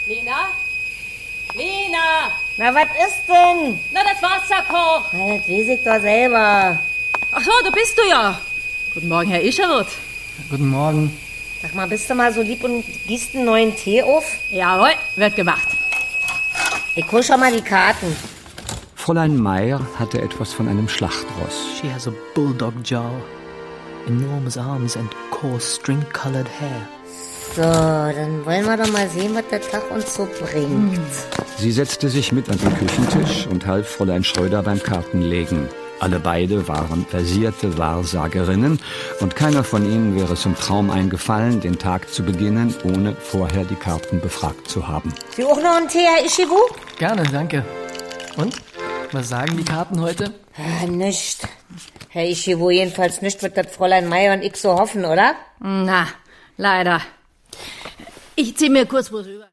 Lena? Lena! Na, was ist denn? Na, das Wasser kocht. Na, das weiß ich doch selber. Ach so, da bist du ja. Guten Morgen, Herr Ischerwood. Guten Morgen. Sag mal, bist du mal so lieb und gießt einen neuen Tee auf? Jawohl, wird gemacht. Ich hol schon mal die Karten. Fräulein Meyer hatte etwas von einem Schlachtross. She has a bulldog jaw, enormous arms and coarse string-colored hair. So, dann wollen wir doch mal sehen, was der Tag uns so bringt. Sie setzte sich mit an den Küchentisch und half Fräulein Schröder beim Kartenlegen. Alle beide waren versierte Wahrsagerinnen und keiner von ihnen wäre es im Traum eingefallen, den Tag zu beginnen, ohne vorher die Karten befragt zu haben. Sie auch noch einen Tee, Herr Ischiwu? Gerne, danke. Und? Was sagen die Karten heute? Nicht. Herr Ischiwu, jedenfalls nicht, wird das Fräulein Meyer und ich so hoffen, oder? Na, leider. Ich zieh mir kurz was über.